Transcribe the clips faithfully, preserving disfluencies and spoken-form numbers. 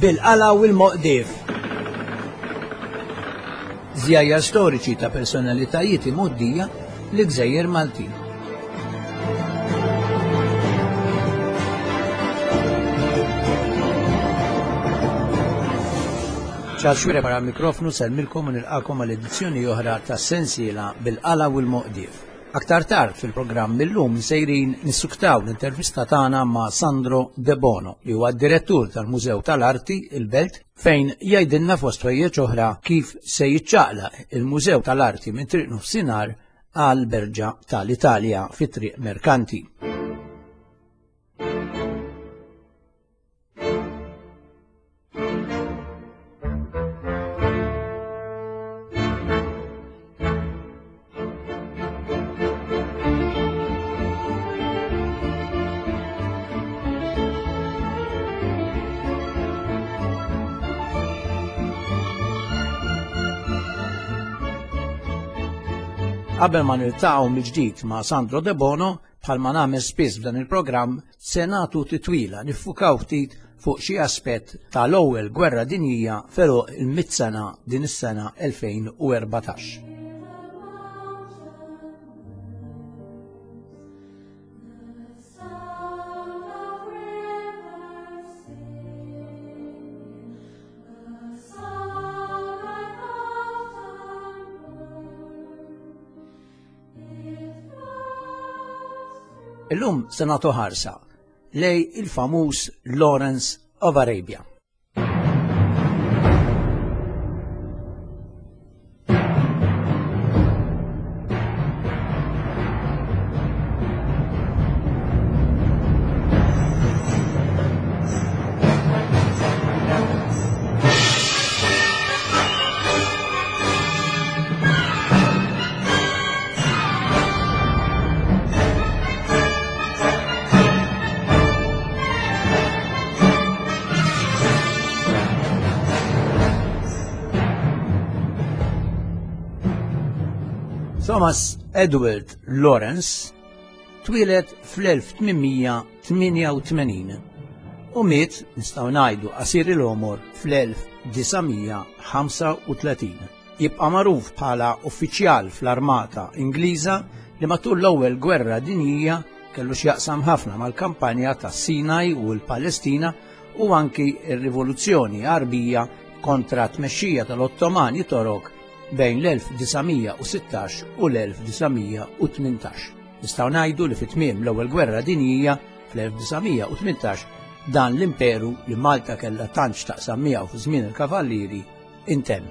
bil-qala u l-Moqdief. Żjajjar storiċi ta' personalitajiet imgħoddija li Gżejjer Maltin. ċar xwieħed wara l-mikrofonu selmilkom u nilqakom għal edizzjoni oħra tas sensiela bil-qala u l-Moqdief. Aktar tard fil-programm millum sejrin nissuktaw l-intervista tagħna ma' Sandro De Bono li huwa d-direttur tal-Mużew tal-Arti il-Belt fejn jgħidilna fost ħwejjeġ oħra kif se jiċċaqlaq il-Mużew tal-Arti minn Triq Nofsinhar għal Berġa tal-Italja fit-Triq Merkanti. Qabel ma niltaqgħu mill-ġdid ma' Sandro De Bono, bħalma nagħmel spiss f'dan il-programm, se nagħtu titwila niffukaw ftit fuq xi aspett tal-ewwel Gwerra Dinjija feruq il-miet sena din is-sena elfejn u erbatax. Illum se nagħtu ħarsa lej il-famuż Lawrence of Arabia. Thomas Edward Lawrence twieled fl-elf tminmija tminja u tmenin u miet nistgħu ngħidu qasir il-għomor fl-elf disamija ħamsa u tletin. Jibqa' magħruf bħala uffiċjal fl-Armata Ingliża li matul l-ewwel Gwerra Dinjija kellu x'jaqsam ħafna mal-kampanja tas-Sinaj u l-Palestina u anki r-Rivoluzzjoni Arbija kontra t-tmexxija tal-Ottomani Torok bejn l-elf disamija u sittax u l-elf disamija u tmintax. Nistgħu ngħidu li fit-tmiem l-ewwel Gwerra Dinjija fl-elf disamija u tmintax dan l-imperu li Malta kellha tant x'taqsam miegħu fi żmien il-Kavallieri intemm.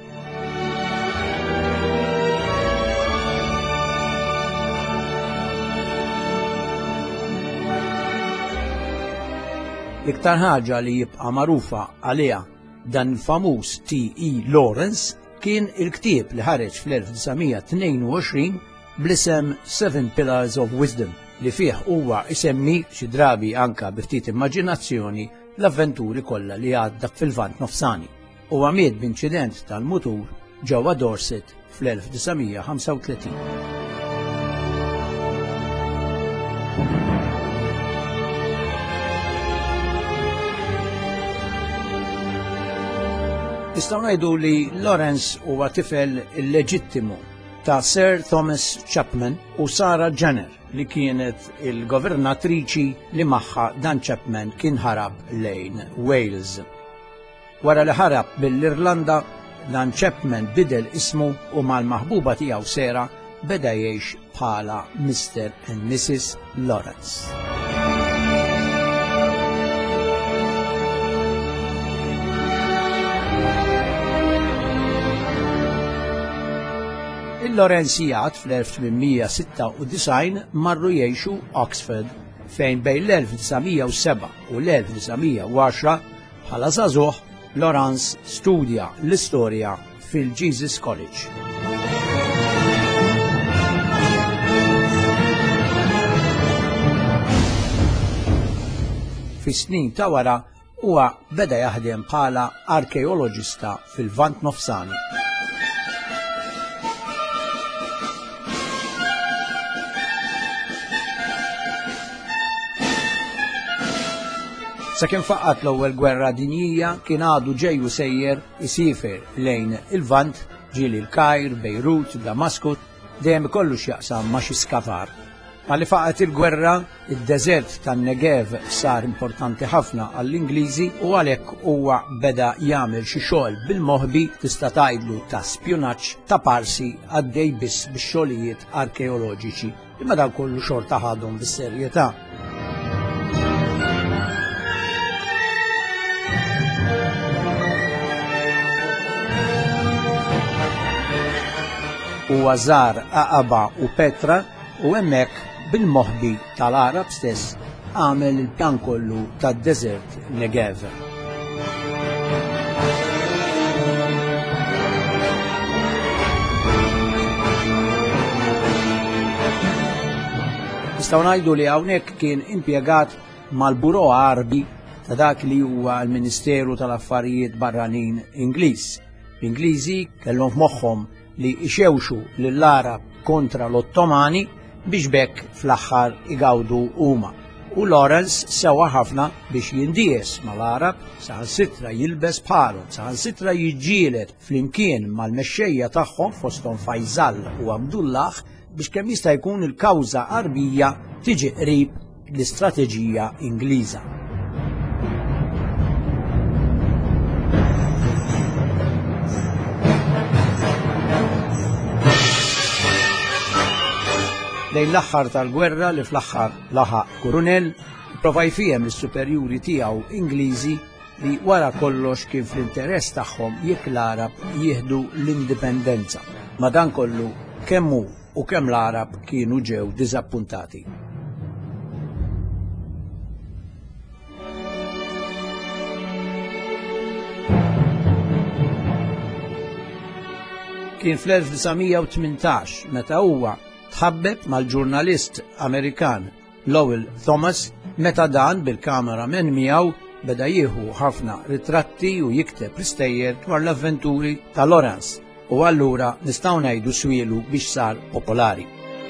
L-iktar ħaġa li jibqa' magħrufa għaliha dan il-famuż T E Lawrence kien il-ktieb li ħareġ fl-elf disamija tnejn u għoxrin bl-isem Seven Pillars of Wisdom li fih huwa isemmi xi drabi anka bi ftit immaġinazzjoni l-avventuri kollha li għadda fil-Lvant Nofsani. Huwa miet b'inċident tal-mutur ġewwa Dorset fl-elf disamija ħamsa u tletin. Nistgħu ngħidu li Lawrence huwa tifel illeġittimu ta' Sir Thomas Chapman u Sarah Jenner li kienet il-governatriċi li magħha dan Chapman kien ħarab lejn Wales. Wara li ħarab bil-Irlanda, dan Chapman bidel ismu u mal-maħbuba tiegħu Sera beda jgħix bħala Mister and Missus Lawrence. Il-Lawrencijat fl-elf tminmija sitta u design marru jgħixu Oxford fejn bejn l-elf disamija u seba' u l-elf disamija u għaxra bħala żagħżugħ Lawrence studja l-istorja fil-Jesus College. Fis-snin ta' wara huwa beda jaħdem bħala arkeoloġista fil-Lvant Nofsani. Sakemm faqqat l-ewwel gwerra dinjija kien għadu ġejju sejjer isifer lejn il-Vant, ġieli l-Kajr, Beirut, Damasku, dejjem ikollu x'jaqsam ma' xi skavar. Għalli faqqat il-gwerra, id-deżert tan-Negev sar importanti ħafna għall-Ingliżi u għalhekk huwa beda jagħmel xi xogħol bil-moħbi tista' tgħidlu ta' spjunaġġ ta' parsi għaddej biss bix-xogħlijiet arkeoloġiċi, imma dan kollu xorta ħadhom bis-serjetà. U żar Aqaba u Petra u hemmhekk bil-moħbi tal-Arab stess għamel il-pjan kollu tad-deżert Negev. Nistgħu ngħidu li hawnhekk kien impjegat mal-Buro Arbi ta' dak li huwa l-Ministeru tal-Affarijiet Barranin Ingliż. L-Ingliżi kellhom f'moħħhom li ixewxu lill-Arab kontra l-Ottomani biex bekk fl-aħħar igawdu huma. U Lawrence sewa ħafna biex jindies mal-Arab, saħansitra jilbes bħalhom, saħansitra jiġġieled flimkien mal-mexxejja tagħhom fosthom Faisal u Abdullah biex kemm jista' jkun il-kawża qarbija tiġi qrib l-istrateġija Ingliża. Lejn l-aħħar tal-gwerra li fl-aħħar laħaq Kurunell ipprova jfiem lis-superjuri tiegħu Ingliżi li wara kollox kien fl-interess tagħhom jekk l-Arab jieħdu l-indipendenza. Madankollu kemm hu u kemm l-Arab kienu ġew diżappuntati. Kien fl-elf tisa' u tmintax meta huwa tħabbeb mal-ġurnalist Amerikan Lowell Thomas meta dan bil-kameraman miegħu beda jieħu ħafna ritratti u jikteb istejjer dwar l-avventuri ta' Lawrence u allura nistgħu ngħidu swielu biex sar popolari.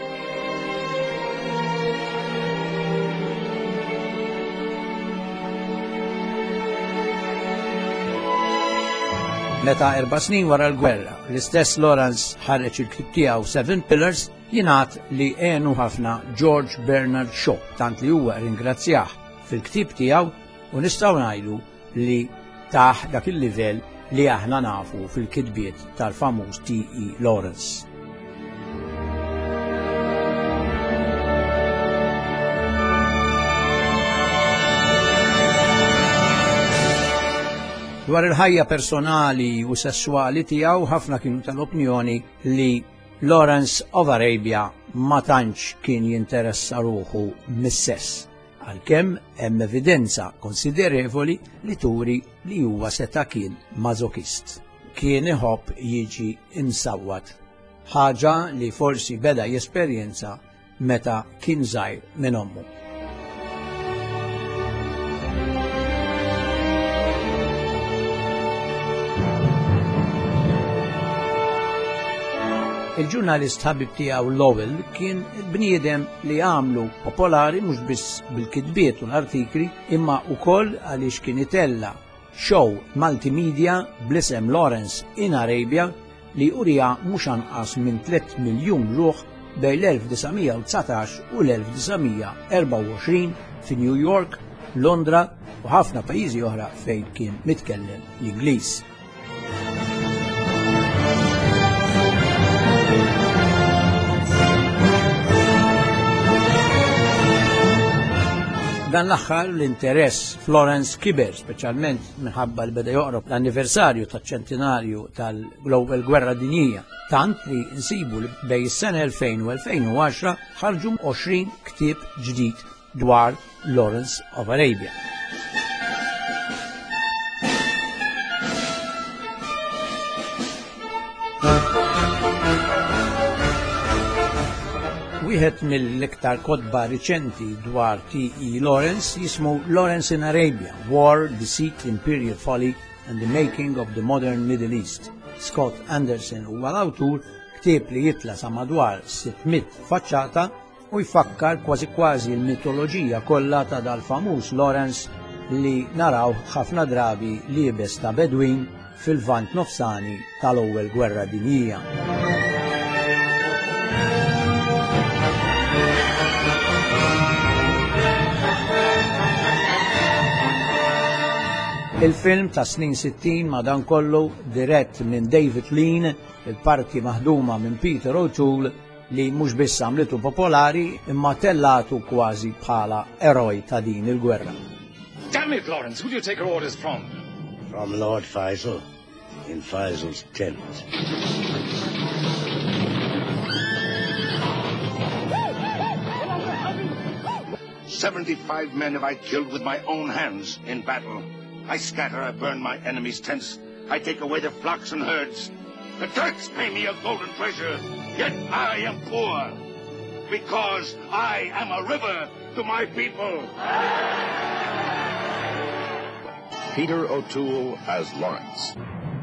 Meta erba' snin wara l-gwerra, l-istess Lawrence ħareġ il-ktieb tiegħu Seven Pillars jingħad li għenu ħafna George Bernard Shaw, tant li huwa ringrazzjah fil-ktieb tiegħu u nistgħu ngħidu li taħ dak il-livell li aħna nafu fil-kitbiet tal-famuż T E Lawrence. Dwar il-ħajja personali u sessuali tiegħu ħafna kienu tal-opinjoni li Lawrence of Arabia ma tantx kien jinteressa ruħu mis-sess, għalkemm hemm evidenza konsiderevoli li turi li huwa seta' kien mażokist. Kien iħobb jiġi imsawwat, ħaġa li forsi beda jesperjenza meta kien żgħir minn ommu. Il-ġurnalist ħabib tiegħu Lowell kien il-bniedem li għamlu popolari mhux biss bil-kitbiet u l-artikli imma wkoll għaliex kien itella show multimedia bl-isem Lawrence in Arabia li urija mhux anqas minn tliet miljun ruħ bejn l-elf tisa' u tsatax u l-elf tisa' erba' u għoxrin fi New York, Londra u ħafna pajjiżi oħra fejn kien mitkellem l-Ingliż. Dan l-aħħar l-interess Florence kiber, speċjalment minħabba li beda joqrob l-anniversarju taċ-ċentenarju tal-Ewwel Gwerra Dinjija, tant li nsibu li bejn is-sena elfejn u elfejn u għaxra ħarġu għoxrin ktieb ġdid dwar Lawrence of Arabia. Wieħed mill-iktar kotba riċenti dwar T E Lawrence jismu Lawrence in Arabia, War, Deceit, Imperial Folly and the Making of the Modern Middle East. Scott Anderson huwa l-awtur ktieb li jitla sa madwar sittmit faċċata u jfakkar kważi kważi l-mitoloġija kollha ta' dal-famuż Lawrence li naraw ħafna drabi liebes ta' Bedwin fil-vant nofsani tal-ewwel gwerra dinjija. Il-film ta' snin sittin madankollu dirett minn David Lean, il-parti maħduma minn Peter O'Toole li mhux biss għamlitu popolari imma tellatu kważi bħala eroj ta' din il-gwerra. Damn it, Lawrence, who do you take your orders from? From Lord Faisal, in Faisal's tent. Seventy-five men have I killed with my own hands in battle. I scatter, I burn my enemies' tents. I take away their flocks and herds. The Turks pay me a golden treasure, yet I am poor. Because I am a river to my people. Peter O'Toole as Lawrence.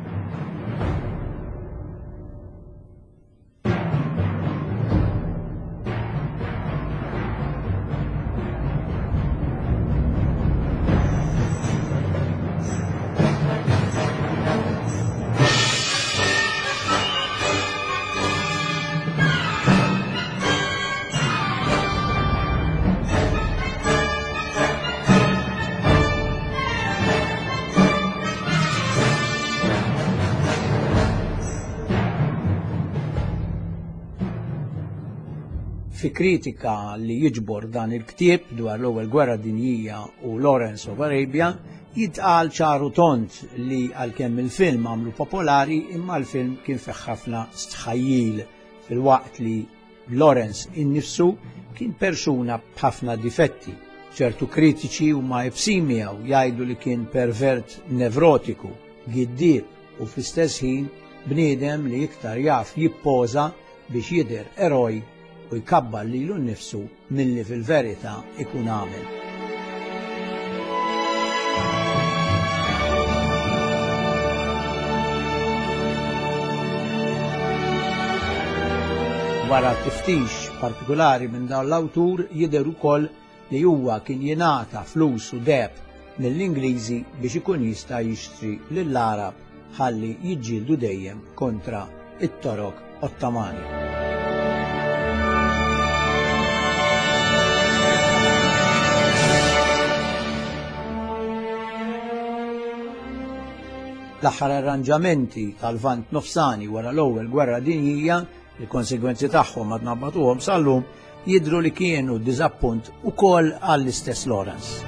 Fi kritika li jiġbor dan il-ktieb dwar l-ewwel gwerra dinjija u Lawrence of Arabia jitqal ċaru tont li għalkemm il-film għamlu popolari imma l-film kien fih ħafna stħajjil fil-waqt li Lawrence innifsu kien persuna b'ħafna difetti. ċertu kritiċi huma jibsin miegħu jgħidu li kien pervert nevrotiku, giddieb u fl-istess ħin bniedem li iktar jaf jippoża biex jidher eroj u jkabbar lilu nnifsu milli fil-verità ikun għamel. Wara tiftix partikolari minn dawn l-awtur jidher ukoll li huwa kien jingħata flus u deb mill-Ingliżi biex ikun jista' jixtri lill-Arab ħalli jiġġieldu dejjem kontra it-Torok Ottomani. L-aħħar arranġamenti tal-vant nofsani wara l-ewwel gwerra dinjija, il-konsegwenzi tagħhom ma tnabbatuhom sal-lum jidhru li kienu diżappunt ukoll għall-istess Lawrence.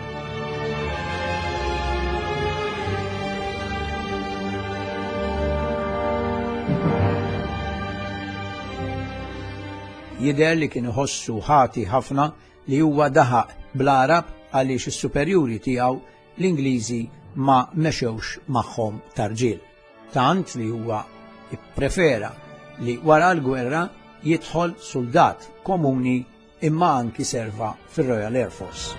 Jidher li kien iħossu ħati ħafna li huwa daħaq bl-Arab għaliex is-superjuri tiegħu l-Ingliżi ma mexewx magħhom tarġiel. Tant li huwa ipprefera li wara l-gwerra jidħol soldat komuni imma anki serva fir-Royal Air Force.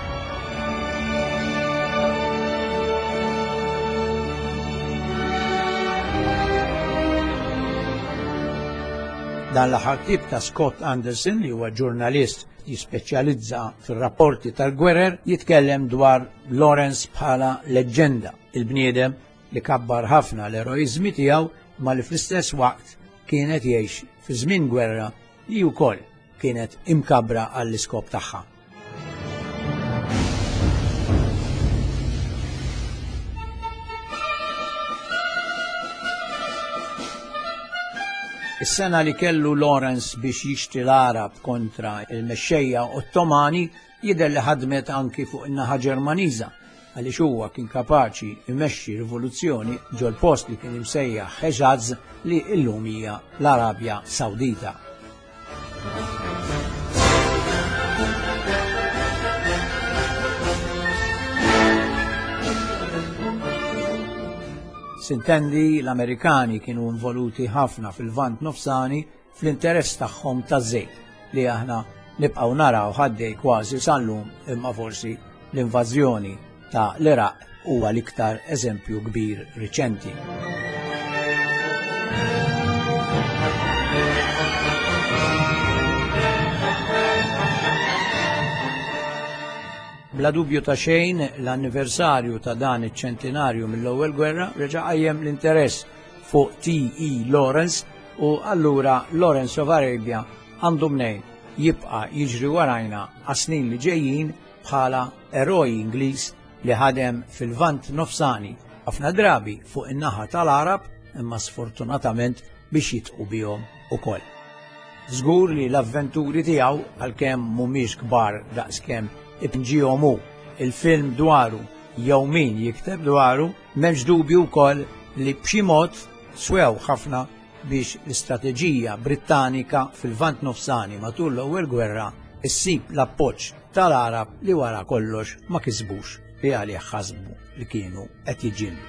Dan l-aħħar tip ta' Scott Anderson li huwa ġurnalist jispeċjalizza fir-rapporti tal-gwerer jitkellem dwar Lawrence bħala leġġenda, il-bniedem li kabbar ħafna l-eroiżmi tiegħu ma li fl-istess waqt kienet jgħix fi żmien gwerra li wkoll kienet imkabbra għall-iskop tagħha. Is-sena li kellu Lawrence biex jixtri l-Arab kontra il-mexxejja Ottomani jidher li ħadmet anki fuq in-naħa Ġermaniża għaliex huwa kien kapaċi jmexxi rivoluzzjoni ġol post li kien imsejjaħ Hejaz li llum hija l-Arabja Sawdita. Sintendi l-Amerikani kienu involuti ħafna fil-vant nofsani fl-interess tagħhom taż-żejt li aħna nibqgħu naraw ħaddej kważi sal-lum imma forsi l-invażjoni ta' l-Iraq huwa l-iktar eżempju kbir riċenti. Bla dubju ta' xejn l-anniversarju ta' dan iċ-ċentinarju mill-ewwel gwerra reġa' qajjem l-interess fuq T E Lawrence u allura Lawrence of Arabia għandu mnejn jibqa' jiġri warajna għas-snin li ġejjin bħala eroj Ingliż li ħadem fil-Vant Nofsani ħafna drabi fuq in-naħa tal-Arab imma sfortunatament biex jitqu bihom ukoll. Żgur li l-avventuri tiegħu għalkemm mhumiex kbar daqskemm ibnġihom hu il-film dwaru jew min jikteb dwaru, m'hemmx dubju wkoll li b'xi mod swew ħafna biex l-istrateġija Brittanika fil-Vant Nofsani matul l-ewwel gwerra issib l-appoġġ tal-Arab li wara kollox ma kisbux li għalih ħasbu li kienu qed jiġġieldu.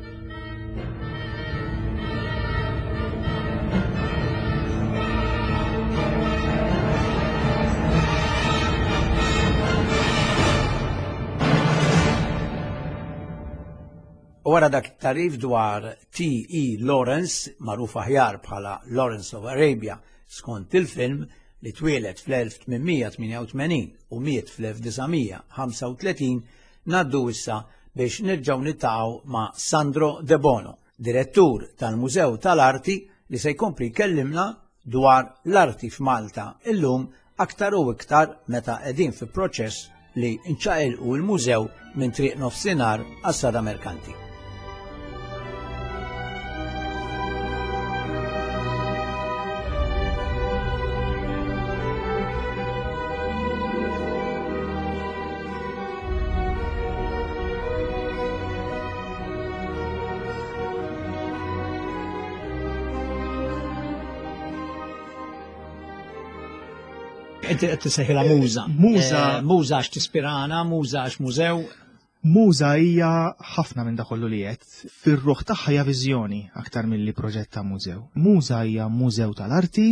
U wara dak tarif dwar T E Lawrence, magħruf aħjar bħala Lawrence of Arabia skont il-film li twieled fl-elf tminmija tminja u tmenin u miet fl-elf disgħamija ħamsa u tletin, ngħaddu issa biex nerġgħu nittaqgħu ma' Sandro De Bono, direttur tal-Mużew tal-Arti li se jkompli jkellimna dwar l-arti f'Malta illum aktar u iktar meta qegħdin fi proċess li nċaqilqu l-mużew minn triq nofsinhar għas-sada merkanti. Inti qed tisejħilha muża. Muża. Muża għax tispirana, muża għax mużew. Muża hija ħafna minn dak kollu li qed. Fir-ruħ tagħha hija viżjoni aktar milli proġett ta' mużew. Muża hija mużew tal-arti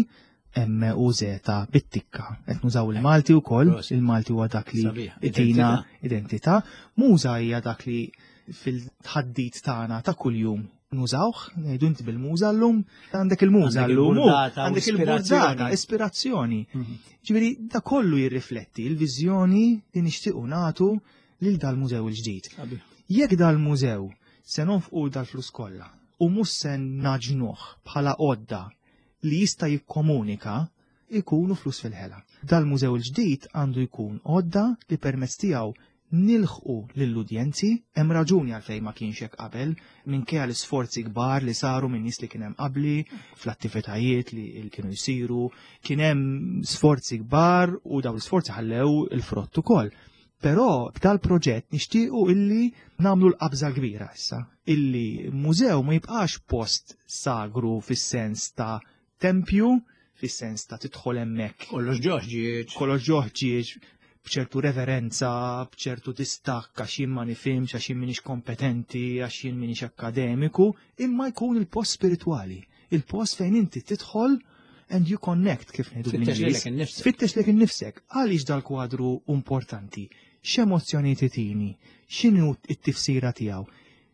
M U Z bit-tikka. Qed nużaw il-Malti wkoll, il-Malti huwa dak li itina identità. Muża hija dak li fil-tħaddid tagħna ta' kuljum nużawh, ngħidu inti bil-muża llum, għandek il-muża llum, għandek il-burdata, ispirazzjoni. Ġifieri da kollu jirrifletti l-viżjoni li nixtiequ nagħtu lil dal-mużew il-ġdid. Jekk dal-mużew se nonfqu dal-flus kollha u mhux se naġnuh bħala għodda li jista' jikkomunika, ikunu flus fil-ħela. Dal-mużew il-ġdid għandu jkun għodda li permezz tiegħu nilħqu lill-udjenzi, hemm raġuni għalfejn ma kienx hekk qabel, minkejja l-isforzi kbar li saru minn nies li kien hemm qabli, fl-attivitajiet li kienu jsiru, kien hemm sforzi kbar u dawn l-isforzi ħallew il-frott ukoll. Però b'dal proġett nixtiequ illi nagħmlu l-qabża kbira issa, illi mużew ma jibqax post sagru fis-sens ta' tempju, fis-sens ta' tidħol hemmhekk. Kollox ġoħġieġ. Kollox ġoħġieġ. B'ċertu reverenza, b'ċertu distakk għax jien ma nifhimx, għax jien m'iniex kompetenti, għax jien m'iniex akademiku, imma jkun il-post spiritwali, il-post fejn inti tidħol and you connect kif ngħidu bl-Ingliż. Fittex lek innifsek. Għaliex dal-kwadru importanti? X'emozzjoni titini? X'inhu t-tifsira tiegħu?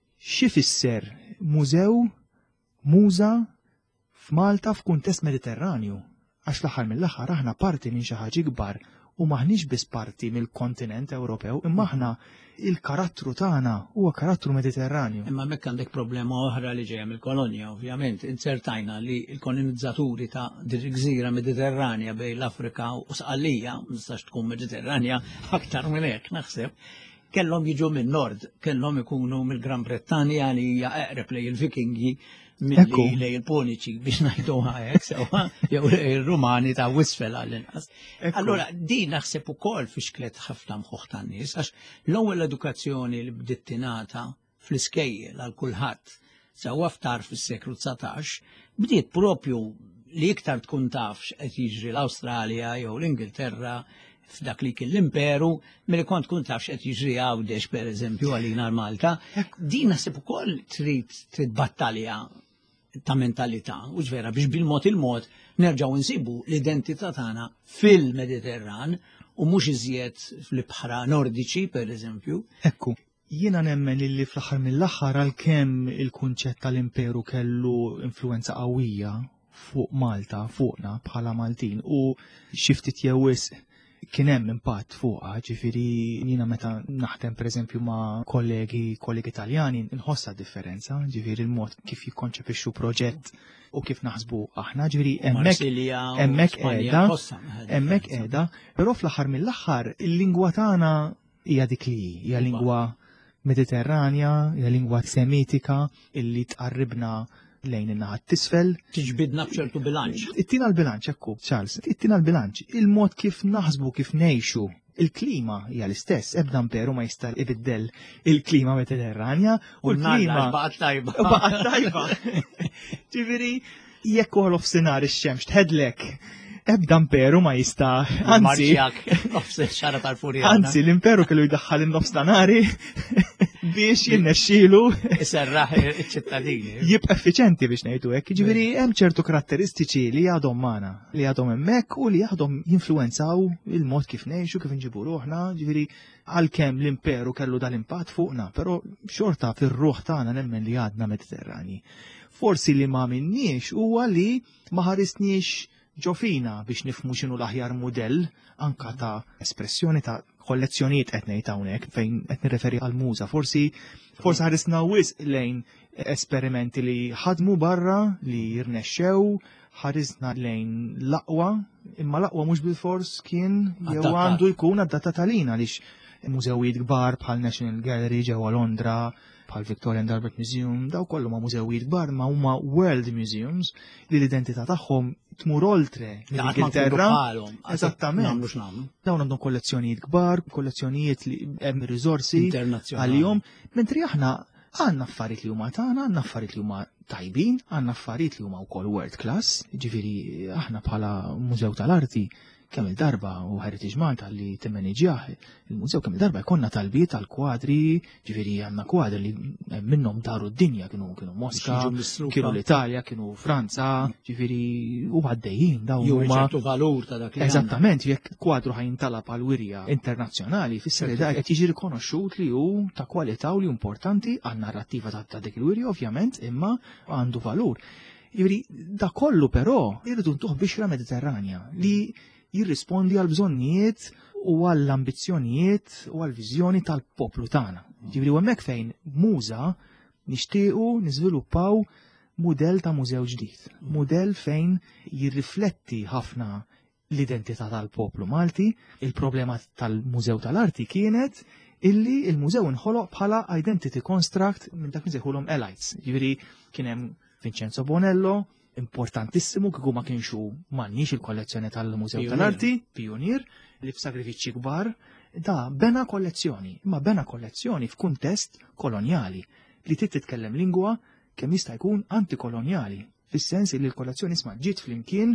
Xi fisser mużew, muża f'Malta f'kuntest Mediterranju? Għax l-aħħar mill-aħħar aħna parti minn xi ħaġa kbar u maħniex biss parti mill-kontinent Ewropew, imma aħna il-karattru tagħna huwa karattru Mediterranju. Imma hemmhekk għandek problema oħra li ġejja mill-kolonja, ovvjament. Insertajna li l-kolonizzaturi ta' din il-gżira Mediterranja bejn l-Afrika u Sqallija, ma tistax tkun Mediterranja aktar minn hekk naħseb, kellhom jiġu min-nord, kellhom ikunu mill-Gran Brittanja li hija eqreb lejn il-Vikingi milli lej il-Poniċi biex ngħiduha hekk sewwa jew ir-Rumani ta' wisfel għall-inqas. Allura din naħseb ukoll fixklet ħafna mħuħ tan-nies għax l-ewwel edukazzjoni li bdiet tingħata fl-iskejjel għal kulħadd sewwa ftar fis-seklu tsatax bdiet propju li iktar tkun taf x'qed jiġri l-Awstralja jew l-Ingilterra f'dak li kien l-imperu, milli kont tkun taf x'qed jiġri Għawdex pereżempju għalina l-Malta, din naħseb ukoll trid trid battalja ta' mentalità, u ġvera biex bil-mod il-mod nerġgħu nsibu l-identità tagħna fil-Mediterran u mhux iżjed fl-ibħra nordiċi pereżempju. Ekku, jiena nemmen illi fl-aħħar mill-aħħar għalkemm il-kunċett tal-imperu kellu influenza qawwija fuq Malta, fuqna bħala Maltin u xi ftit jew wisq kien hemm impatt fuqha, ġifieri jiena meta naħdem pereżempju ma' kollegi kollegi Italjani nħossha differenza, ġifieri il-mod kif jikkonċepixxu proġett u kif naħsbu aħna, ġifieri hemmhekk hemmhekk qiegħda, hemmhekk qiegħda, però fl-aħħar mill-aħħar il-lingwa tagħna hija dik li hija lingwa mediterranja, hija lingwa semitika illi tqarribna lejn in-naħa t-isfel. Tiġbidna b'ċertu bilanċ. Ittina l-bilanċ, ekku, Charles, ittina l-bilanċ. Il-mod kif naħsbu, kif nejxu, il-klima hija l-istess, ebda imperu ma jista' ibiddel il-klima mediterranja u l-klima baqgħet tajba. Baqgħet tajba. Ġifieri, jekk uħol f'sinar ix-xemx tħedlek, ebda imperu ma jista' anzi xara tal-furjana. Anzi, l-imperu kellu jdaħħal in-nofs tanari biex jinnexxielu iserraħ iċ-ċittadini. Jibqa' effiċenti biex ngħidu hekk. Ġifieri hemm ċertu karatteristiċi li għadhom magħna, li għadhom hemmhekk u li għadhom jinfluwenzaw il-mod kif ngħixu, kif inġibu ruħna, ġifieri għalkemm l-imperu kellu dal-impatt fuqna, però xorta fir-ruħ tagħna nemmen li għadna Mediterrani. Forsi li ma minniex huwa li ma ħarisniex ġofina biex nifmu x'inhu l-aħjar mudell anka ta' espressjoni ta' kollezzjonijiet qed ngħid hawnhekk fejn qed nirreferi għal muża. Forsi forsi ħarisna wisq lejn esperimenti li ħadmu barra li jirnexxew, ħarisna lejn l-aqwa, imma l-aqwa mhux bil-fors kien jew għandu jkun adattat għalina għaliex mużewijiet kbar bħal National Gallery ġewwa Londra, bħal Victorian and Albert Museum, daw kollu ma' mużewijiet kbar ma' huma World Museums li l-identità tagħhom tmur oltre mill-Ingilterra. Eżattament. Dawn għandhom kollezzjonijiet kbar, kollezzjonijiet li hemm riżorsi għalihom, mentri aħna għandna affarijiet li huma tagħna, għandna affarijiet li huma tajbin, għandna affarijiet li huma wkoll world class, ġifieri aħna bħala Mużew tal-Arti kemm il-darba u Heritage Malta li timmaniġjah il-mużew kemm il-darba jkollna talbiet għal kwadri, ġifieri għandna kwadri li minnhom daru d-dinja kienu kienu Mosca, kienu l-Italja, kienu Franza, ġifieri u għaddejjin dawn huma ċertu valur ta' dak li eżattament jekk kwadru ħajintalab għal wirja internazzjonali fisser li dak qed jiġi rikonoxxut li hu ta' kwalità u li importanti għan-narrattiva ta' dik il-wirja ovvjament imma għandu valur. Ġifieri da kollu però irridu ntuħ bixra Mediterranja li jirrispondi għal bżonnijiet u għall ambizzjonijiet u għall viżjoni tal-poplu tagħna. Ġifieri hemmhekk fejn muża nixtiequ niżviluppaw mudell ta' mużew ġdid. Mudell fejn jirrifletti ħafna l-identità tal-poplu Malti. Il-problema tal-Mużew tal-Arti kienet illi il-mużew inħoloq bħala identity construct minn dak nisejħulhom elites. Ġifieri kien hemm Vincenzo Bonello, importantissimu kieku ma kienxu m'għandniex il-kollezzjoni tal-Mużew tal-Arti, pionier, li b'sagrifiċċji kbar, da bena kollezzjoni, imma bena kollezzjoni f'kuntest kolonjali li trid titkellem lingwa kemm jista' jkun antikolonjali, fis-sens li l-kollezzjoni isma' ġiet flimkien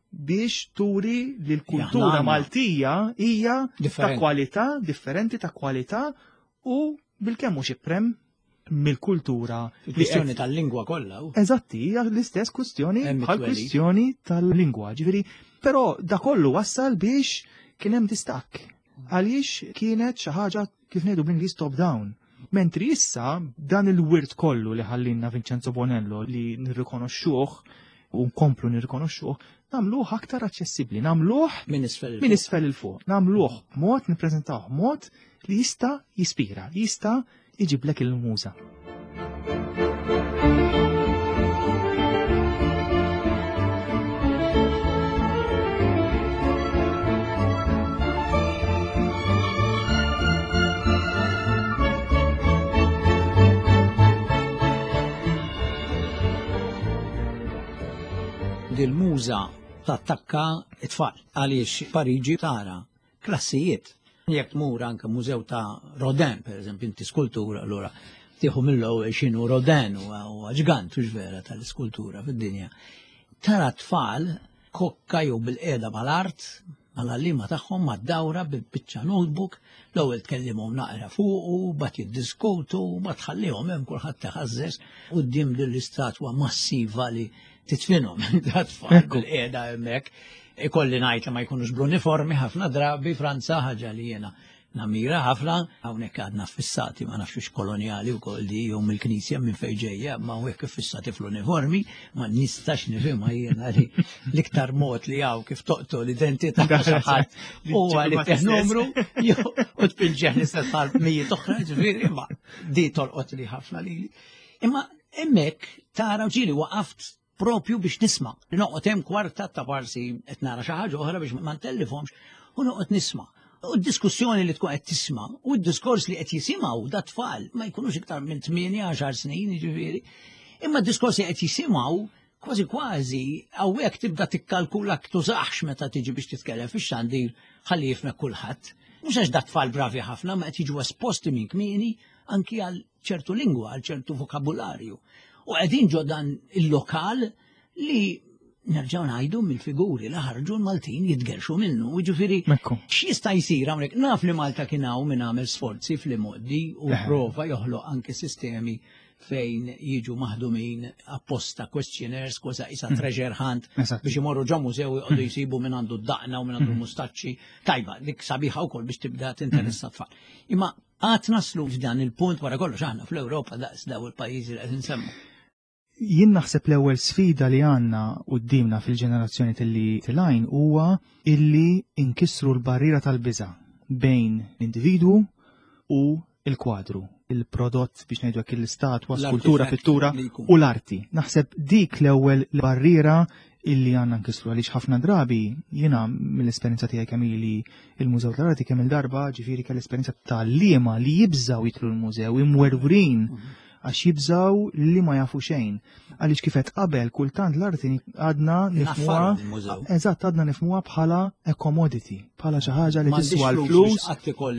biex turi li l-kultura Maltija hija ta' kwalità, differenti ta' kwalità u bil-kemm mhux ipprem mill-kultura. Il-kwistjoni tal-lingwa kollha. Eżatti, hija l-istess kwistjoni bħal kwistjoni tal-lingwa. Ġifieri, però da kollu wassal biex kien hemm distakk. Għaliex kienet xi ħaġa kif ngħidu bl-Ingliż top down. Mentri issa dan il-wirt kollu li ħallinna Vincenzo Bonello li nirrikonoxxuh u nkomplu nirrikonoxxuh, nagħmluh aktar aċċessibbli, nagħmluh minn isfel minn isfel il fuq, nagħmluh mod nippreżentawh mod li jista' jispira, jista' iġiblek il-muża. Dil-muża tattakka it-tfal għaliex Pariġi tara klassijiet. Jekk tmur anke mużew ta' Rodin, per eżempju, inti skultura, allura tieħu mill-ewwel x'inhu Rodin huwa ġgant u ġvera tal-iskultura fid-dinja. Tara tfal kokka jew bil-qiegħda mal-art, mal-għallima tagħhom mad-dawra bil-biċċa notebook, l-ewwel tkellimhom naqra fuq, bad jiddiskutu, bad tħallihom hemm kulħadd teħażżeż quddiem din l-istatwa massiva li titfinhom tfal bil-qiegħda hemmhekk. Ikolli ngħid li ma jkunux bl-uniformi ħafna drabi Franza ħaġa li jiena namira ħafna, hawnhekk għadna fissati ma nafx koloniali wkoll di jew mill-Knisja minn fejn ġejja, ma hekk fissati fl-uniformi, ma nistax nifhimha jiena li l-iktar mod li hawn kif toqtu l-identità ta' xi ħadd huwa li tieħ numru u tpilġeħ l-istess bħal mijiet oħra, ġifieri imma di tolqot li ħafna lili. Imma hemmhekk tara ġieli waqaft propju biex nisma'. Li noqgħod hemm kwartat ta' parsi qed nara xi ħaġa oħra biex ma ntellifhomx u noqgħod nisma'. U d-diskussjoni li tkun qed tisma' u d-diskors li qed jisimgħu da tfal ma jkunux iktar minn tmien għaxar snin jiġifieri. Imma d-diskors li qed jisimgħu kważi kważi hawnhekk tibda tikkalkula tużaħx meta tiġi biex titkellem fix-xandir ħalli jifhmek kulħadd. Mhux għax da tfal bravi ħafna ma qed jiġu esposti minn kmieni anki għal ċertu lingwa, għal ċertu vokabularju. U qegħdin ġo dan il-lokal li nerġaw ngħidu mill-figuri li ħarġu l-Maltin jitgerxu minnu, jiġifieri x'jista' jsir hawnhekk. Naf li Malta kien hawn min għamel sforzi fl-imoddi u prova joħloq anke sistemi fejn jiġu maħdumin apposta questionnaires, kważi isa treasure hunt biex imorru ġo mużew jqogħdu jsibu minn għandu d-daqna u minn għandu l-mustaċċi. Tajba, dik sabiħa wkoll biex tibda tinteressa tfal. Imma għad naslu f'dan il-punt wara kollox aħna fl-Ewropa daqs daw il-pajjiżi li qed insemmu. Jien naħseb l-ewwel sfida li għandna qudiemna fil-ġenerazzjoni tilli tilajn huwa illi inkissru l-barriera tal-biża' bejn l-individwu u l-kwadru, il-prodott biex ngħidu hekk il-statwa, skultura, pittura u l-arti. Naħseb dik l-ewwel barriera illi għandna nkissru għaliex ħafna drabi jiena mill-esperjenza tiegħi kemm ili il-Mużew tal-Arti kemm il-darba ġifieri kell-esperjenza tal-liema li jibżgħu jidħlu l-mużew imwerwrin għax jibżaw li ma jafu xejn. Għaliex kifet qabel kultant l-arti għadna nifmuha, eżatt għadna nifmuha bħala a commodity, bħala xi ħaġa li tiswa l-flus.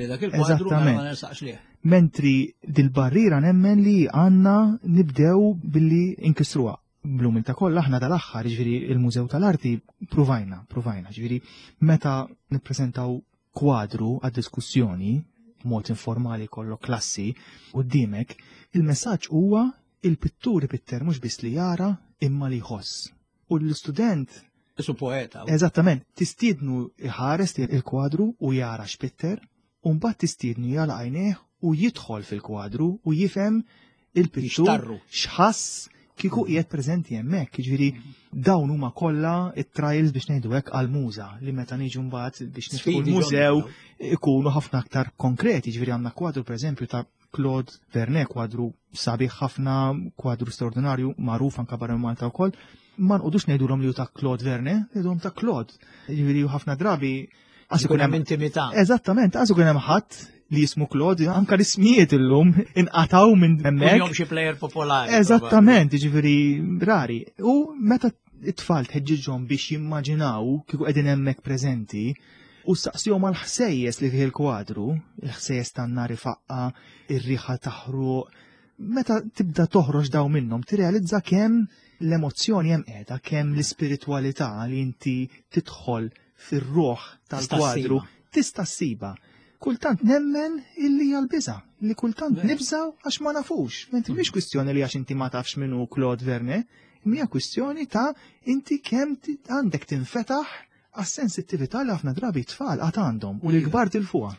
Eżattament. Mentri dil-barriera nemmen li għandna nibdew billi inkisruha. Bl-umilta kollha aħna dal-aħħar ġifieri il-Mużew tal-Arti pruvajna, pruvajna, ġifieri meta nippreżentaw kwadru għad-diskussjoni mod informali kollu klassi qudiemek, il-messaġġ huwa il-pittur pitter mhux biss li jara imma li jħoss. U l-istudent isu poeta. Eżattament, tistiednu iħares il-kwadru u jara x'pitter, u mbagħad tistiednu jala għajnejh u jidħol fil-kwadru u jifhem il-pittur x'ħass kieku qiegħed preżenti hemmhekk, jiġifieri dawn huma kollha it-trials biex ngħidu hekk għall-muża li meta niġu mbagħad biex nifhmu l-mużew ikunu ħafna aktar konkreti, jiġifieri għandna kwadru pereżempju ta' Claude Vernet, kwadru sabiħ ħafna, kwadru straordinarju magħruf anke barra Malta wkoll. Ma nqogħdux ngħidulhom li hu ta' Claude Vernet, ngħidulhom ta' Claude. Jiġifieri ħafna drabi għas ikun hemm intimità. Eżattament, għas ikun hemm ħadd li jismu Claude, anka l-ismijiet illum inqataw minn hemmhekk. Jom xi plejer popolari. Eżattament, jiġifieri rari. U meta it-tfal tħeġġiġhom biex jimmaġinaw kieku qegħdin hemmhekk preżenti u saqsihom għal ħsejjes li fih il-kwadru, il-ħsejjes tan-nar ifaqqa, ir-riħa taħruq. Meta tibda toħroġ daw minnhom tirrealizza kemm l-emozzjoni hemm qiegħda, kemm l-ispiritwalità li inti tidħol fir-ruħ tal-kwadru tista' ssiba. Kultant nemmen illi għal-biża, li kultant nibżaw għax ma nafux. Mentri mhix kwistjoni li għax inti ma tafx minnu Claude Vernet, mija kwistjoni ta' inti kemm għandek tinfetaħ għas-sensittività li ħafna drabi tfal għad għandhom u li l-kbar tilfuqha.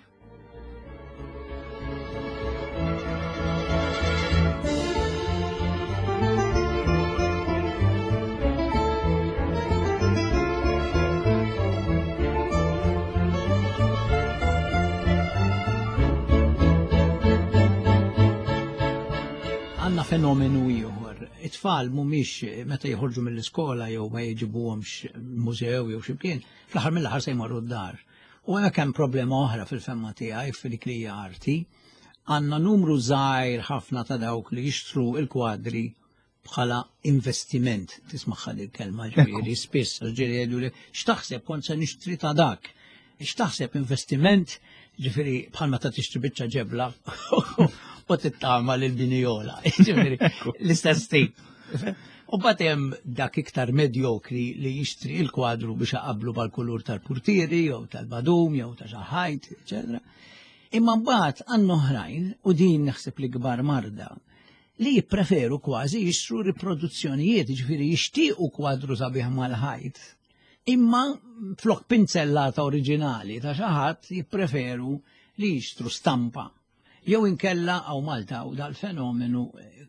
Għanna fenomenu ieħor. It-tfal mhumiex meta jħorġu mill-iskola jew ma jiġibuhomx mużew jew x'imkien, fl-aħħar mill-aħħar se jmorru d-dar. U hemmhekk hemm problema oħra fil-femma tiegħi fil-dik li hija arti. Għandna numru żgħir ħafna ta' dawk li jixtru l-kwadri bħala investiment. Tismaħħa din il-kelma ġifieri spiss ġieli jgħidu li x'taħseb kont se nixtri ta' dak. X'taħseb investiment ġifieri bħal meta tixtri biċċa ġebla u tittama l-binjola, l-istess tip. U batem dak iktar medjokri li jixtri il-kwadru biex aqablu bal-kulur tal-purtieri, jew tal-badum, jew ta' xaħajt, eccetera. Imma mbagħad għandna oħrajn, u din naħseb li kbar marda, li jippreferu kważi jixtru riproduzzjonijiet, ġifieri jixtiequ kwadru sabiħ mal-ħajt. Imma flok pinzellata oriġinali ta' xi ħadd jippreferu li jixtru stampa. Jew inkella għaw Malta u dal-fenomenu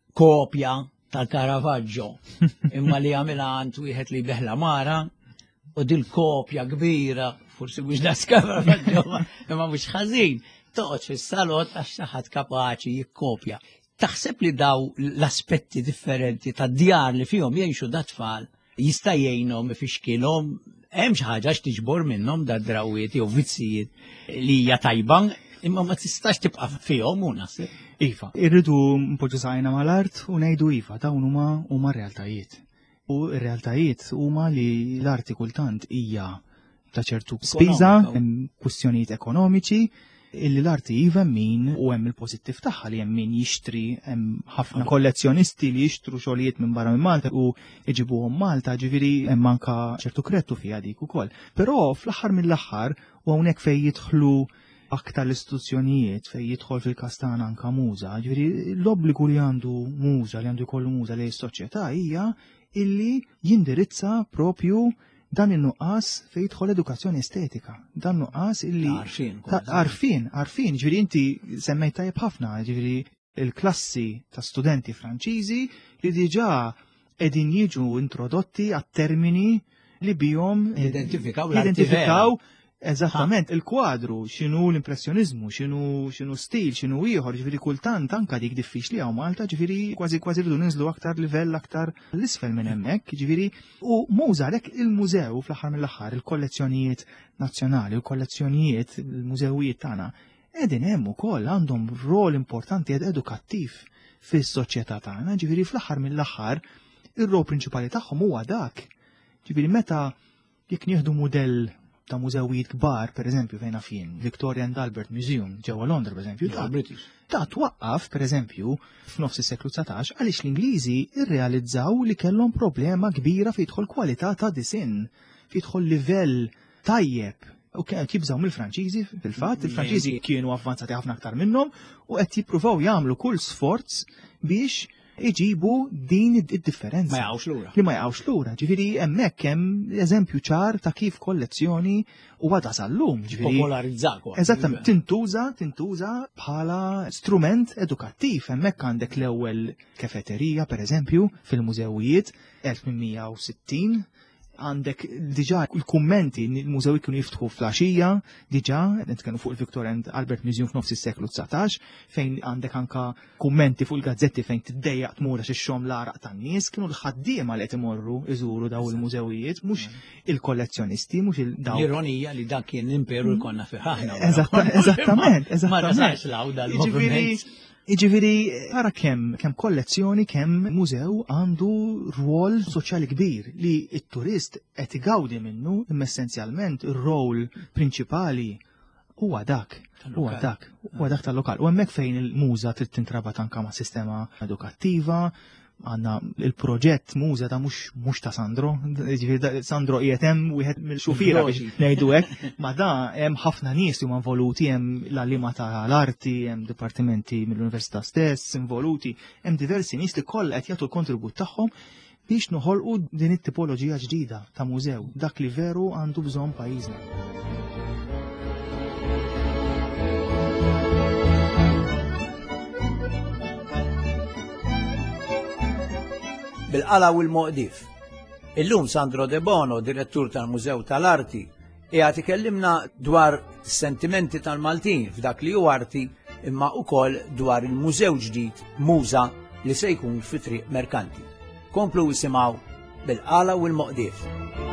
kopja tal-Caravaggio imma li għamilha għand wieħed li beħla mara u dil-kopja kbira, forsi mhux das Caravaggio imma mhux ħażin, toqgħod fis-salott għax xi ħadd kapaċi jikkopja. Taħseb li daw l-aspetti differenti tad-djar li fihom jgħixu dat-tfal jista' jgħinhom ifixkilhom hemm xi ħaġa x'tiġbor minnhom dad-drawiet jew vizzijiet li hija tajba imma ma tistax tibqa' fihom u naħseb. Iva, irridu npoġġu sajna mal-art u ngħidu iva dawn huma huma realtajiet. U r-realtajiet huma li l-arti kultant hija ta' ċertu spiża, hemm kwistjonijiet ekonomiċi, illi l-arti iva min u hemm il-pożittiv tagħha li hemm min jixtri hemm ħafna kollezzjonisti li jixtru xogħlijiet minn barra minn Malta u jġibuhom Malta, ġifieri hemm anke ċertu krettu fiha dik ukoll. Però fl-aħħar mill-aħħar u hawnhekk fejn jidħlu aktar l-istituzzjonijiet fejn jidħol fil-kastana anke muża, ġifieri l-obbligu li għandu muża li għandu jkollu muża lejn is-soċjetà hija illi jindirizza propju dan il-nuqqas fejn jidħol edukazzjoni estetika. Dan nuqqas illi għarfien, għarfien, ġifieri inti semmejt tajjeb ħafna, ġifieri il-klassi ta' studenti Franċiżi li diġà qegħdin jiġu introdotti għat-termini li bihom identifikaw eżattament il-kwadru, x'inhu l-impressjonizmu, x'inhu x'inhu stil, x'inhu ieħor, ġifieri kultant anke dik diffiċli hawn Malta, ġifieri kważi kważi rridu ninżlu aktar livell aktar l-isfel minn hemmhekk, ġifieri u muża għalhekk il-mużew fl-aħħar mill-aħħar il-kollezzjonijiet nazzjonali, il-kollezzjonijiet il-mużewijiet tagħna qegħdin hemm ukoll għandhom rol importanti ed edukattiv fis-soċjetà tagħna, ġifieri fl-aħħar mill-aħħar ir-rol prinċipali tagħhom huwa dak. Ġifieri meta jekk nieħdu mudell ta' mużewijiet kbar, per eżempju, fejn fien, Victoria and Albert Museum, ġewwa Londra, per eżempju, ta' twaqqaf, per eżempju, f'nofs is-seklu tsatax, għaliex l-Ingliżi irrealizzaw li kellhom problema kbira fi jidħol kwalità ta' disin, fi jidħol livell tajjeb. U kien jibżaw mill-Franċiżi, fil-fatt, il-Franċiżi kienu avvanzati ħafna aktar minnhom u qed jippruvaw jagħmlu kull sforz biex iġibu din id-differenza. Ma jgħawx lura. Li ma jgħawx lura. Ġifieri hemmhekk hemm eżempju ċar ta' kif kollezzjoni huwa ta' sal-lum. Popolarizzak. Eżattament, tintuża, tintuża bħala strument edukattiv. Hemmhekk għandek l-ewwel kafeterija, pereżempju, fil-mużewijiet elf mija u sittin. Għandek diġà il-kummenti il-mużewi kienu jiftħu fl-għaxija, diġà nitkellmu fuq il-Victoria and Albert Museum f'nofs is-seklu tsatax, fejn għandek anka kummenti fuq il-gazzetti fejn tiddejjaq tmur għax ix-xogħol l-araq tan-nies, kienu l-ħaddiema li qed imorru iżuru daw il-mużewijiet, mhux il-kollezzjonisti, mhux il-daw. L-ironija li dak kien l-imperu li konna fih aħna. Eżattament, eżattament. Ma nasax l-għawda l-moviment. Iġifieri ara kemm kemm kollezzjoni kemm mużew għandu rwol soċjali kbir li t-turist qed igawdi minnu imma essenzjalment ir-rol prinċipali huwa dak. Huwa dak, huwa dak tal-lokal. U hemmhekk fejn il-muża trid tintrabat anke ma' sistema edukattiva, għandna il-proġett muża ta' mhux mhux ta' Sandro, ġifieri Sandro qiegħed hemm wieħed mill-xufiera biex ngħidu hekk, ma da hemm ħafna nies li huma involuti, hemm l-għalliema tal-arti, hemm dipartimenti mill-Università stess involuti, hemm diversi nies li kollha qed jagħtu l-kontribut tagħhom biex noħolqu din it-tipoloġija ġdida ta' mużew, dak li veru għandu bżonn pajjiżna. Bil-qala u l-Moqdif. Illum Sandro De Bono, direttur tal-Mużew tal-Arti, qiegħed ikellimna dwar sentimenti tal-Maltin f'dak li hu arti imma wkoll dwar il-mużew ġdid Muża li se jkun fi triq merkanti. Komplu isimgħu bil-qala u l-Moqdif.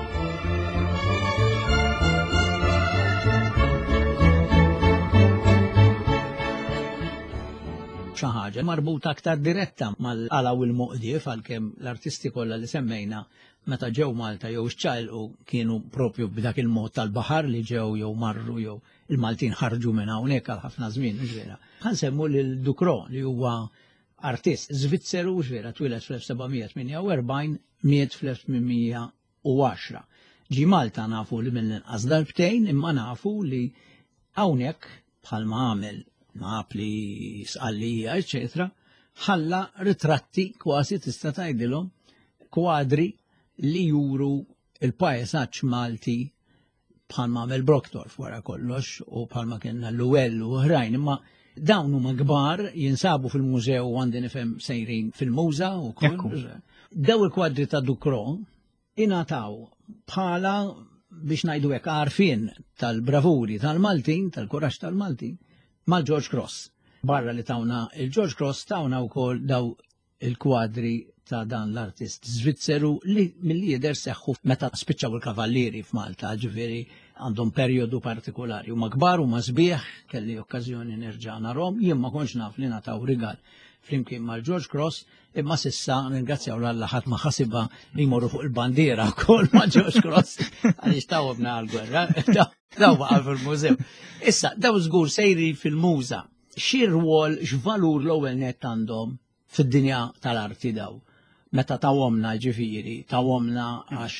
ħaġa marbuta aktar diretta mal-qala u l-Moqdif għalkemm l-artisti kollha li semmejna meta ġew Malta jew xċalqu kienu propju b'dak il-mod tal-baħar li ġew jew marru jew il-Maltin ħarġu minn hawnhekk għal ħafna żmien ġvera. Ħansemmu lil Ducrot li huwa artist Żvizzeru ġvera twilet fl-elf sebgħamija tminja u erbgħin miet fl-elf tminmija u għaxra. Ġi Malta nafu li mill-inqas darbtejn imma nafu li hawnhekk bħalma għamel Napli, Sqallija, eccetera, ħalla ritratti kważi tista' tgħidilhom kwadri li juru il-pajsaġġ Malti bħalma Mel Brockdorf wara kollox u bħalma kienna Llewellyn u oħrajn, imma dawn huma kbar jinsabu fil-mużew għandi nifhem sejrin fil-muża u koll. Daw il-kwadri ta' Ducrot ingħataw bħala biex ngħidu hekk għarfien tal-bravuri tal-Maltin, tal-kuraġġ tal-Maltin, mal-George Cross. Barra li tawna il-George Cross tawna wkoll daw il-kwadri ta' dan l-artist Zvizzeru li mill-lider seħħu meta spiċċaw il-kavallieri f'Malta, ġifieri għandhom perjodu partikolari. Huma kbar huma sbieħ, kelli okkażjoni nerġa' narhom, jien ma kontx naf li nagħtaw rigal flimkien mal-George Cross, imma sissa ringrazzjaw l-Alla ħadd ma ħasibha li jmorru fuq il-bandiera wkoll ma' George Cross għaliex tawobna għall-gwerra, daw baqa' fil-mużew. Issa, daw żgur sejri fil-muża, xi rwol, x'valur l-ewwel nett għandhom fid-dinja tal-arti daw. Meta tawomna ġifieri, tawomna għax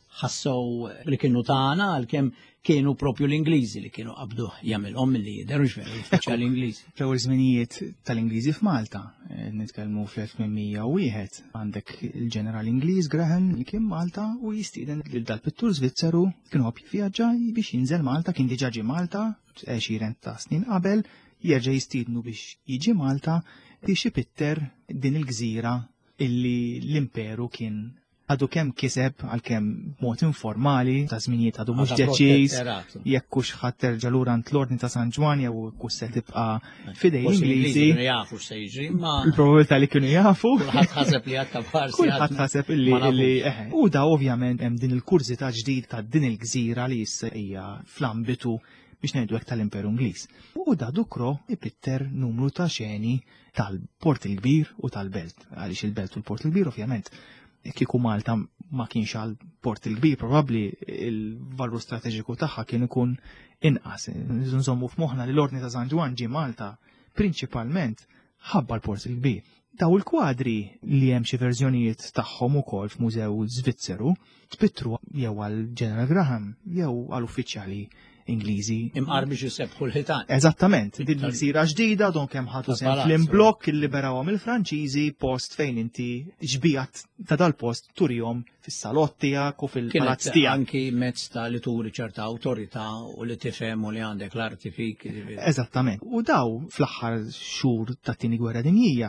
ħassow li kienu tagħna għalkemm kienu propju l-Ingliżi li kienu qabdu jagħmilhom milli jidher mhux veru uffiċjal Ingliżi. Fl-ewwel żminijiet tal-Ingliżi f'Malta, nitkellmu fl-elf mija u wieħed, għandek il-ġeneral Ingliż Graham li kien Malta u jistieden lil dal-pittur Svizzeru kienu ħobb jivvjaġġa biex jinżel Malta, kien diġà ġie Malta għexieren ta' snin qabel, jerġa' jistiednu biex jiġi Malta biex ipitter din il-gżira illi l-imperu kien għadu kemm kiseb għal kemm mod informali ta' żminijiet għadu mhux deċiż jekk hux ħadd terġa' lura ant l-Ordni ta' San Ġwan jew hux se tibqa' fidej Ingliżi. Jafu x'se jiġri, ma il-probabilità li kienu jafu. Kulħadd ħaseb li għadta parsi. Kulħadd ħaseb illi eħe. U da ovvjament hemm din il-kurzità ġdid ta' din il-gżira li issa hija fl-ambitu biex ngħidu hekk tal-Imperu Ingliż. U da Ducrot ipitter numru ta' xeni tal-Port il-Kbir u tal-Belt. Għaliex il-Belt u l-Port il-Kbir ovvjament kieku Malta ma kienx għal Port il-Kbir, probabbli il-valur strateġiku tagħha kien ikun inqas. Nżommu f'moħħna li l-Ordni ta' San Ġwan ġie Malta prinċipalment ħabba l-Port il-Kbir. Daw il-kwadri li hemm xi verżjonijiet tagħhom ukoll f'Mużew Zvizzeru tpittru jew għal General Graham jew għal uffiċjali Ingliżi. Imqar biex jisebħu l-ħitan. Eżattament, din l-gżira ġdida don kemm ħatu sehem fl-imblokk illiberawhom il-Franċiżi post fejn inti ġbijat ta' dal-post turihom fis-salott tiegħek u fil-palazz tiegħek. Anki mezz ta' li turi ċerta awtorità u li tifhem u li għandek l-arti fik. Eżattament. U daw fl-aħħar xhur tat-tieni gwerra dinjija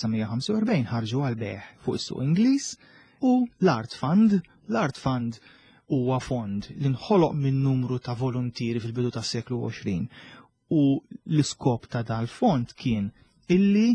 fl-elf ħarġu għal beħ fuq is-suq Ingliż u l-Art Fund, l-Art Fund huwa fond li nħoloq minn numru ta' volontiri fil-bidu tas seklu għoxrin u l-iskop ta' dal-fond kien illi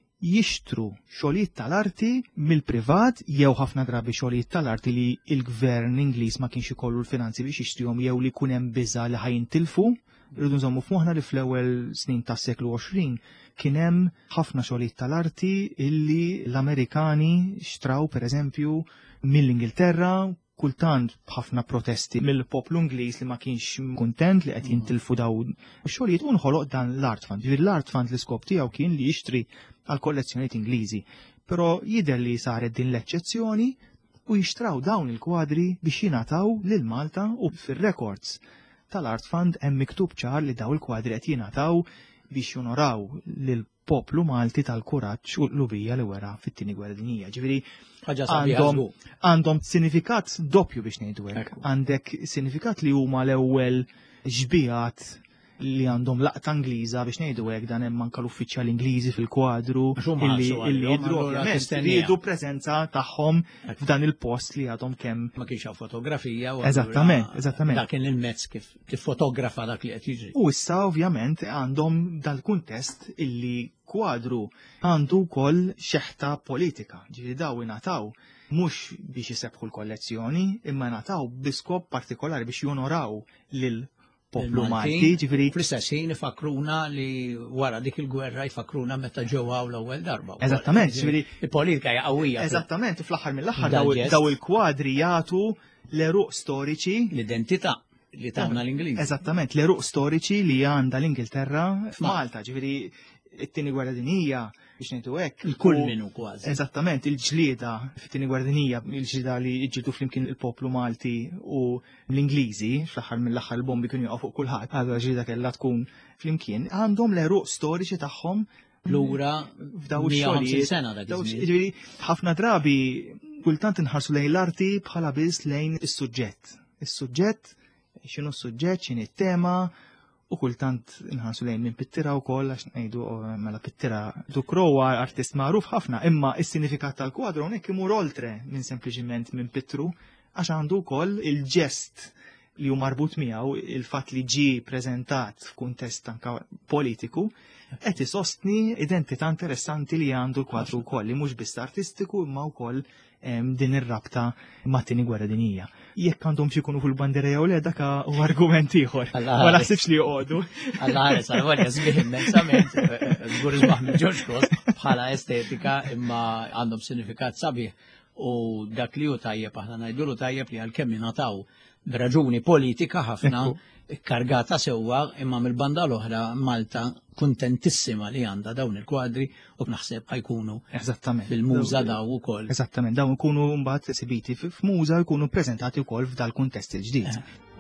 jixtru xogħlijiet tal-arti mill-privat jew ħafna drabi xogħlijiet tal-arti li l-gvern Ingliż ma kienx ikollu l-finanzi biex jixtrihom jew li jkun hemm biża' li ħajintilfu. Irridu nżommu f'moħħna li fl-ewwel snin tas seklu għoxrin kien hemm ħafna xogħlijiet tal-arti illi l-Amerikani xtraw pereżempju mill-Ingilterra, kultant b'ħafna protesti mill-poplu Ingliż li ma kienx kuntent li qed jintilfu daw xogħlijiet u nħoloq dan l-Art Fund. L-Art Fund l-iskop tiegħu kien li jixtri għal kollezzjonijiet Ingliżi, però jidher li saret din l-eċċezzjoni u jixtraw dawn il-kwadri biex jingħataw lil Malta u fir-records tal-Art Fund hemm miktub ċar li daw il-kwadri qed jingħataw biex jonoraw lil poplu Malti tal-kuraġġ u l-lubija li wera fit-tieni gwerra dinjija. Ġifieri għandhom għandhom sinifikat doppju biex ngħidu hekk. Għandek sinifikat li huma l-ewwel ġbijat li għandhom laqta Ingliża biex ngħidu hekk dan hemm anke l-uffiċjali Ingliżi fil-kwadru illi jidhru ovvjament jridu preżenza tagħhom f'dan il-post li għadhom kemm ma kienx hawn fotografija u eżattament, eżattament. Dak kien il-mezz kif tiffotografa dak li qed jiġri. U issa ovvjament għandhom dal-kuntest illi kwadru għandu wkoll xeħta politika. Ġifieri daw ingħataw mhux biex jisebħu l-kollezzjoni, imma ngħataw biskop partikolari biex jonoraw lil poplu Malti, ġifieri fl-istess ħin ifakruna li wara dik il-gwerra jfakruna meta ġewwa l-ewwel darba. Eżattament, ġifieri il-politika hija qawwija. Eżattament, fl-aħħar mill-aħħar daw il-kwadri jagħtu l-eruq storiċi, l-identità li tagħna l-Ingliż. Eżattament, l-eruq storiċi li għandha l-Ingilterra f'Malta, ġifieri it-tieni gwerra dinjija biex ngħidu hekk. Il-kull minnu kważi. Eżattament, il-ġlieda fit-tieni gwerra dinjija, il-ġlieda li jġildu flimkien il-poplu Malti u l-Ingliżi, fl-aħħar mill-aħħar il-bombi kienu jaqgħu fuq kulħadd, għadha ġlieda kellha tkun flimkien, għandhom l-eruq storiċi tagħhom lura f'daw ix-xogħlijiet. Ġifieri ħafna drabi kultant inħarsu lejn l-arti bħala biss lejn is-suġġett. Is-suġġett x'inhu s-suġġett, x'inhi t-tema, u kultant nħarsu lejn minn Pittira wkoll għax ngħidu mela Pittira Dukrowa artist magħruf ħafna, imma s-sinifikat tal-kwadru hawnhekk imur oltre minn sempliċiment minn Pittru għax għandu wkoll il-ġest li hu marbut miegħu il-fatt li ġi preżentat f'kuntest anke politiku qed isostni identità interessanti li għandu l-kwadru wkoll li mhux biss artistiku imma wkoll din ir-rabta mat-tieni gwerra dinjija. Jekk għandhom xi jkunu fil-bandera jew le dak huwa argument ieħor. Ma naħsibx li joqogħdu. Alla ħares għal sbieħ immensament żgur isbaħ minn George Cross bħala estetika imma għandhom sinifikat sabiħ u dak li hu tajjeb aħna ngħidulu tajjeb li għalkemm jingħataw b'raġuni politika ħafna kargata sewwa imma mill-banda l-oħra Malta kuntentissima li għandha dawn il-kwadri u naħseb ħajkunu fil-muża daw ukoll. Eżattament, dawn ikunu mbagħad sibiti f'muża jkunu ppreżentati wkoll f'dal kuntest il-ġdid.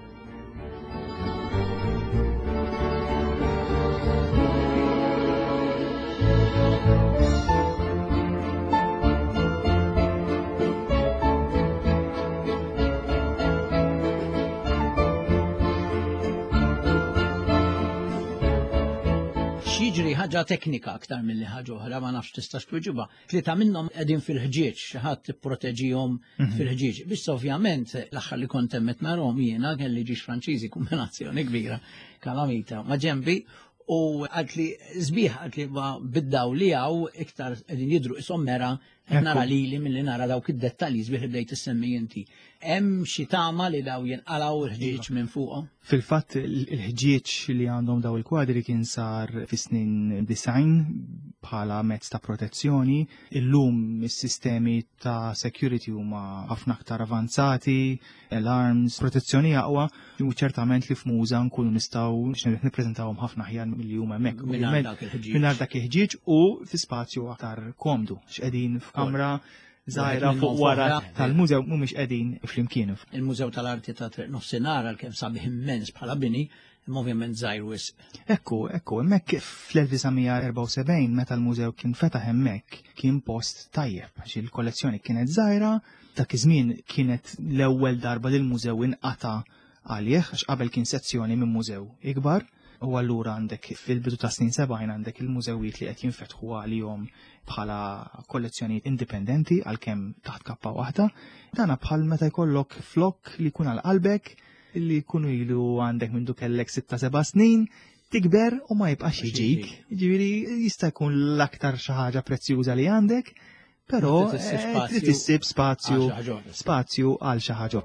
Jiġri ħaġa teknika aktar mill-li ħaġa oħra ma nafx tistax tweġibha. Tlieta minnhom qegħdin fil-ħġieġ, xi ħadd tipproteġihom fil-ħġieġ. Biex ovvjament l-aħħar li kont hemmet narhom jiena kelli ġiex Franċiżi kombinazzjoni kbira kalamita ma' ġenbi u għalt li sbieħ għalt li biddaw li għaw iktar qegħdin jidhru ishom mera nara lili milli nara dawk id-dettalji sbieħ li bdejt issemmi inti. Hemm xi tama li daw jinqalgħu il-ħġieġ minn fuqhom? Fil-fatt il-ħġieġ li għandhom daw il-kwadri kien sar fis-snin design bħala mezz ta' protezzjoni. Illum is-sistemi ta' security huma ħafna aktar avanzati, alarms, protezzjoni aqwa, u ċertament li f'muża nkunu nistgħu nippreżentawhom ħafna ħjar milli huma hemmhekk. Mingħajr dak il-ħġieġ u fi spazju aktar komdu x'qegħdin f'kamra Zaħira fuq wara tal-mużew mhumiex qegħdin flimkien. Il-Mużew tal-Arti ta' Triq Nofsinhar għalkemm sabiħ immens bħala bini, imma ovvjament żgħir wisq. Ekku, ekku, hemmhekk fl-elf-tisa' meta l-mużew kien fetaħ hemmhekk kien post tajjeb għax il-kollezzjoni kienet żgħira, dak iż-żmien kienet l-ewwel darba li l-mużew inqata' għalih għax qabel kien sezzjoni minn mużew ikbar. U allura għandek fil-bidu ta' snin sebgħin għandek il-mużewijiet li qed jinfetħu għalihom bħala kollezzjonijiet indipendenti għalkemm taħt kappa waħda. Dana bħal meta jkollok flok li jkun għal qalbek li jkunu ilu għandek minn duk kellek sitta seba' snin tikber u ma jibqax jiġik. Ġifieri jista' jkun l-aktar xi ħaġa prezzjuża li għandek, però trid issib spazju spazju għal xi ħaġa.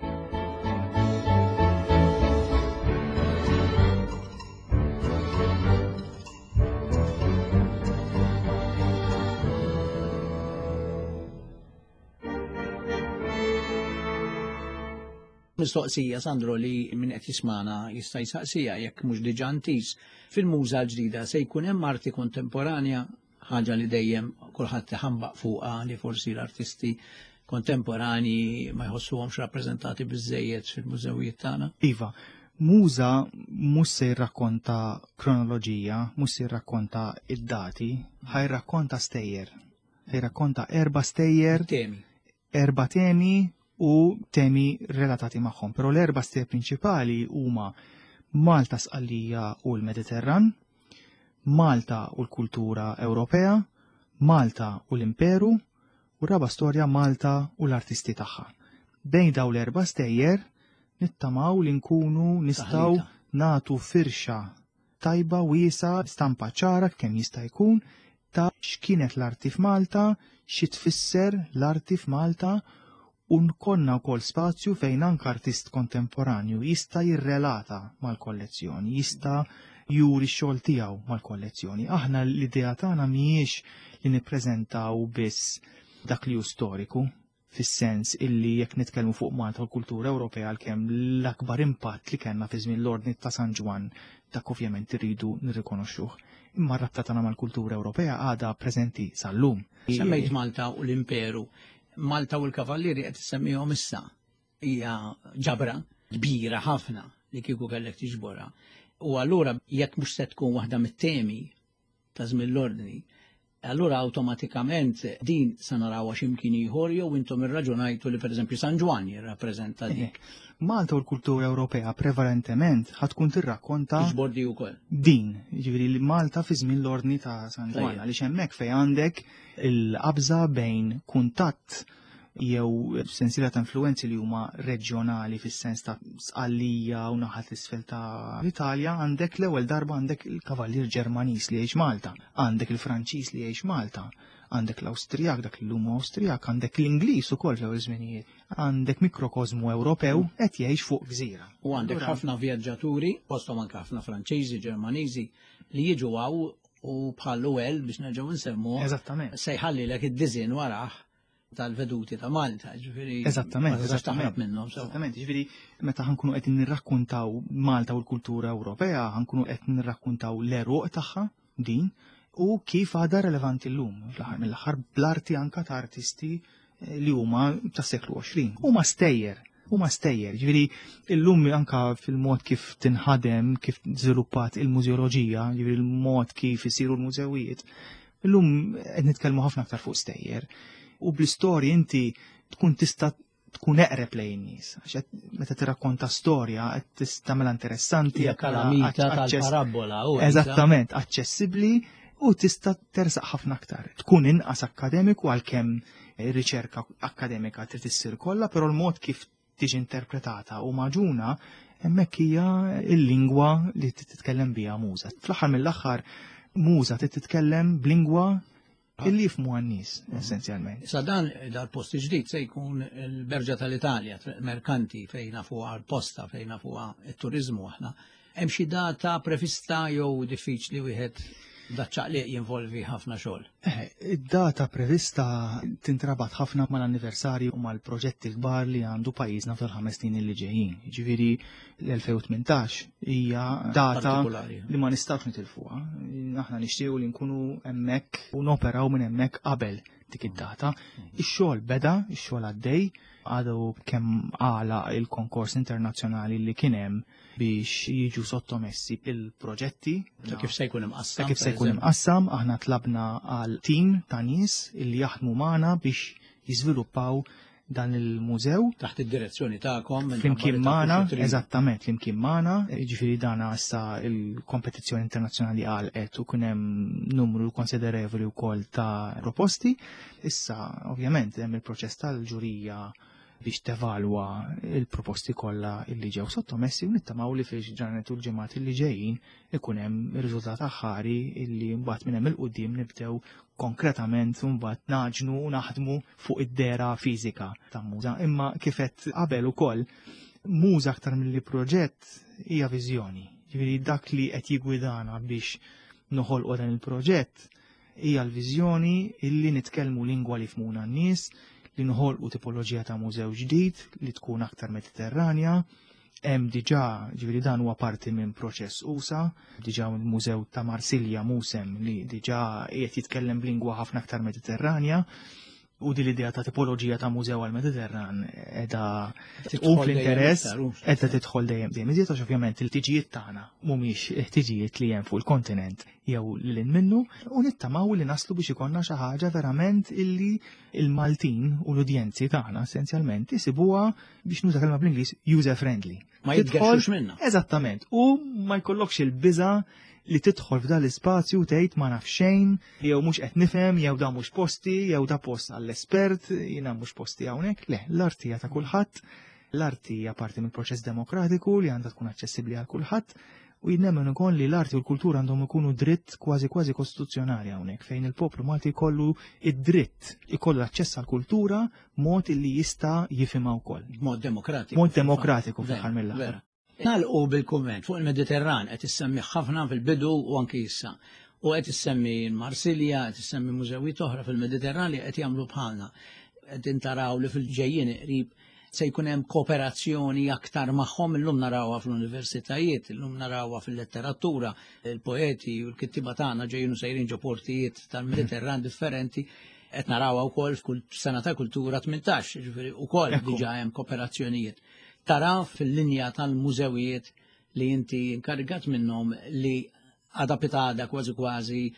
Mistoqsija Sandro li min qed jismana jista' jsaqsija jekk mhux diġà ntis fil-muża l-ġdida se jkun hemm arti kontemporanja ħaġa li dejjem kulħadd iħambaq fuqha li forsi l-artisti kontemporani ma jħossuhomx rappreżentati biżżejjed fil-mużewijiet tagħna. Iva, muża mhux se jirrakkonta kronoloġija, mhux se jirrakkonta id-dati, ħajrakkonta stejjer. Ħajrakkonta erba' stejjer, temi. Erba' temi u temi relatati magħhom, però l-erba' stejjer prinċipali huma Malta sqallija u l-Mediterran, Malta u l-kultura Ewropea, Malta u l-Imperu, u raba storja Malta u l-artisti tagħha. Bejn daw l-erba' stejjer nittamaw li nkunu nistgħu nagħtu firxa tajba wiesa stampa ċara kemm jista' jkun ta' x'kienet l-arti f'Malta, xi tfisser l-arti f'Malta, u nkonna wkoll spazju fejn anke artist kontemporanju jista' jirrelata mal-kollezzjoni, jista' juri x-xogħol tiegħu mal-kollezzjoni. Aħna l-idea tagħna mhijiex li nippreżentaw biss dak li hu storiku, fis-sens illi jekk nitkellmu fuq Malta u l-kultura Ewropea għalkemm l-akbar impatt li kellna fi żmien l-Ordni ta' San Ġwan dak ovvjament irridu nirrikonoxxuh. Imma r-rabta tagħna mal-kultura Ewropea għadha preżenti sal-lum. Semmejt Malta u l-Imperu. Malta u l-Kavallieri qed tissemmihom issa hija ġabra kbira ħafna li kieku kellek tiġborha. U allura jekk mhux se tkun waħda mit-temi ta' żmien l-ordni, Allura awtomatikament din se narawha x'imkien ieħor jew intom irraġunajtu li pereżempju San Ġwan jirrappreżenta dik. Malta u l-kultura Ewropea prevalentement ħatkun tirrakkonta Xbordi wkoll. din, jiġifieri li Malta fi żmien l-ordni ta' San Ġwan, għaliex hemmhekk fejn għandek il-qabża bejn kuntatt jew sensiela ta' influenzi li huma reġjonali fis-sens ta' Sqallija u naħat isfel ta' l-Italja, għandek l-ewwel darba għandek il-kavallier Ġermaniż li jgħix Malta, għandek il-Franċiż li jgħix Malta, għandek l-Awstrijak dak l-lum Awstrijak, għandek l-Ingliż ukoll fl-ewwel żminijiet, għandek mikrokozmu Ewropew qed jgħix fuq gżira. U għandek ħafna vjaġġaturi, postom anke ħafna Franċiżi, Ġermaniżi li jiġu għaw u bħallu għel biex nerġgħu nsemmu. Eżattament. Se jħallilek id-diżin warah tal-veduti ta' Malta, ġifiri. Eżattament, eżattament minnhom. Eżattament, ġifiri, meta ħankunu qed nirrakkuntaw Malta u l-kultura Ewropea, ħankunu qed nirrakkuntaw l-eruq tagħha din u kif għadha relevanti llum. Fl-aħħar mill-aħħar bl-arti anke ta' artisti li huma tas-seklu għoxrin. Huma stejjer, huma stejjer. Ġifiri, illum anke fil-mod kif tinħadem, kif żviluppat il-mużeoloġija, ġifiri il-mod kif isiru l-mużewijiet, illum qed nitkellmu ħafna aktar fuq stejjer. U bl-istorji inti tkun tista' tkun eqreb lejn nies. Għax meta tirrakkonta storja qed tagħmilha interessanti. Hija kalamita tal-parabola. Eżattament, aċċessibbli u tista' tersaq ħafna aktar. Tkun inqas akademiku għalkemm ir-riċerka akademika trid issir kollha, però l-mod kif tiġi interpretata u maġuna hemmhekk hija l-lingwa li titkellem biha muża. Fl-aħħar mill-aħħar muża titkellem b'lingwa illi jifmu għan-nies, essenzjalment. Sa dan dal-post ġdid se jkun il-Berġa tal-Italja, merkanti fejn fuqha l-posta, fejn fuqha it-turizmu aħna. Hemm xi data prevista jew diffiċli wieħed daċċaqliq jinvolvi ħafna xogħol. Id-data prevista tintrabat ħafna mal-anniversarju u mal-proġetti kbar li għandu pajjiżna fil-ħames snin li ġejjin. Ġifieri l-elfejn u tmintax hija data li ma nistgħux nitilfuha. Aħna nixtiequ li nkunu hemmhekk u noperaw minn hemmhekk qabel dik id-data. Ix-xogħol beda, ix-xogħol għaddej, għadu kemm għala il-konkors internazzjonali li kien hemm biex jiġu sottomessi il-proġetti. Ta' kif se jkun imqassam. Ta' kif se jkun imqassam, aħna tlabna għal tim ta' nies illi jaħdmu magħna biex jiżviluppaw dan il-mużew. Taħt id-direzzjoni tagħkom. Flimkien magħna, eżattament, flimkien magħna, jiġifieri dana issa il-kompetizzjoni internazzjonali għalqet u kien hemm numru konsiderevoli wkoll ta' proposti. Issa, ovvjament, hemm il-proċess tal-ġurija biex tevalwa il-proposti kollha illi ġew sottomessi u nittamaw li fiex ġranet u l-ġimgħat illi ġejjin ikun hemm ir-riżultat aħħari illi mbagħad minn hemm il-qudiem nibdew konkretament u mbagħad naġnu u naħdmu fuq id-dera fiżika ta' muża. Imma kif qed qabel ukoll muża aktar milli proġett hija viżjoni. Ġifieri dak li qed jigwidana biex noħolqu dan il-proġett hija l-viżjoni illi nitkellmu lingwa li fmuna n-nies, li nħolqu tipoloġija ta' mużew ġdid li tkun aktar mediterranja. Hemm diġà, ġifieri dan huwa parti minn proċess U S A, diġà il-Mużew ta' Marsilja Musem li diġà qiegħed jitkellem b'lingwa ħafna aktar mediterranja. U di l-idea ta' tipoloġija ta' mużew għal-Mediterran edha u fl-interess edha tidħol dejjem dejjem iżjed għax ovvjament il-tiġijiet tagħna mhumiex ħtiġijiet li hemm fuq il-kontinent jew lil minnu u nittamaw li naslu biex ikonna xi ħaġa verament illi il-Maltin u l-udjenzi tagħna essenzjalment isibuha biex nuża kelma bl-Ingliż user friendly. Ma jitgħexux minnha. Eżattament. U ma jkollokx il-biża' li tidħol f'dan l-ispazju tgħid ma naf xejn, jew mhux qed nifhem, jew da mhux posti, jew da post għall-espert, jiena mhux posti hawnhekk. Le, l-art hija ta' kulħadd, l-art hija parti mill-proċess demokratiku li għandha tkun aċċessibbli għal kulħadd u jinnemmen ukoll li l-arti u l-kultura għandhom ikunu dritt kważi kważi kostituzzjonali hawnhekk fejn il-poplu Malti jkollu id-dritt ikollu aċċess għall kultura mod li jista' jifhimha wkoll. Mod demokratiku. Mod demokratiku fl-aħħar mill-aħħar. Nalqu bil-kumment fuq il-Mediterran qed issemmi ħafna fil-bidu u anki issa. U qed issemmi Marsilja, qed issemmi mużewijiet oħra fil-Mediterran li qed jagħmlu bħalna. Qed intaraw li fil-ġejjin qrib se jkun hemm kooperazzjoni aktar magħhom illum narawha fl-universitajiet, illum narawha fil-letteratura, il-poeti u l-kittiba tagħna ġejjin sejrin ġo portijiet tal-Mediterran differenti. Qed narawha wkoll f'kull sena ta' kultura tmintax, ġifieri wkoll diġà hemm kooperazzjonijiet. Tara fil-linja tal-mużewijiet li inti inkargat minnhom li għada pitada kważi kważi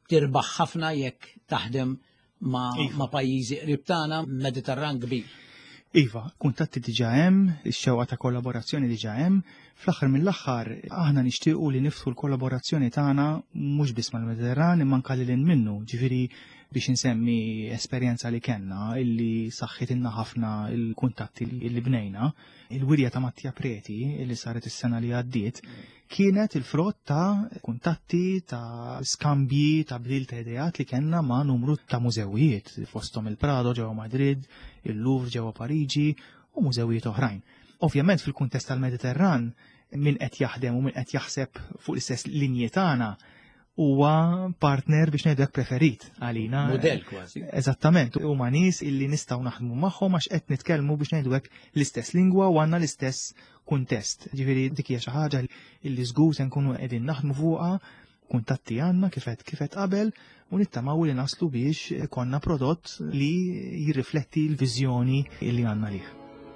tirbaħ ħafna jekk taħdem ma', Iva. ma pajjiżi qrib tagħna Mediterran kbir. Iva, kuntatti diġa hemm, ix-xewqa ta' kollaborazzjoni diġa hemm, fl-aħħar mill-aħħar aħna nixtiequ li niftħu l-kollaborazzjoni tagħna mhux biss mal-Mediterran imma anke lil minnu, ġifieri biex insemmi esperjenza li kellna illi saħħitilna ħafna il-kuntatti li bnejna. Il-wirja ta' Mattia Preti illi saret is-sena li għaddiet kienet il-frott ta' kuntatti, ta' skambji, ta' bdil ta' idejat li kellna ma' numru ta' mużewijiet fosthom il-Prado ġewwa Madrid, il-Louvre ġewwa Pariġi u mużewijiet oħrajn. Ovvjament fil-kuntest tal-Mediterran min qed jaħdem u min qed jaħseb fuq l-istess linji tagħna huwa partner biex ngħidlek preferit għalina. Modell kważi. Eżattament, huma nies illi nistgħu naħdmu magħhom għax qed nitkellmu biex ngħidlek l-istess lingwa u għandna l-istess kuntest. Ġifieri dik hija xi ħaġa illi żgur se nkunu qegħdin naħdmu fuqha, kuntatti għandna kifet kifet qabel u nittamaw li naslu biex konna prodott li jirrifletti l-viżjoni illi għandna lih.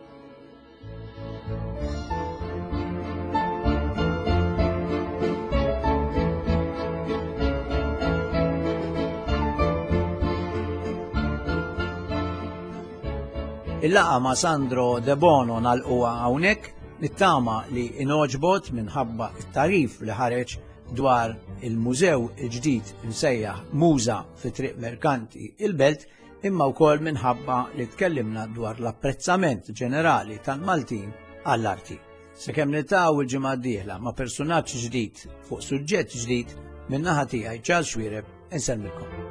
Il-laqa ma' Sandro De Bono nagħlquha hawnhekk, nittama li inoġbot minħabba t-tarif li ħareġ dwar il-mużew il-ġdid insejjaħ Muża fi Triq Merkanti il-Belt, imma wkoll minħabba li tkellimna dwar l-apprezzament ġenerali tal-Maltin għall-arti. Sakemm niltaqgħu il-ġimgħa d-dieħla ma' personaġġ ġdid fuq suġġett ġdid min-naħa tiegħi Charles Xwiereb insellmilkom.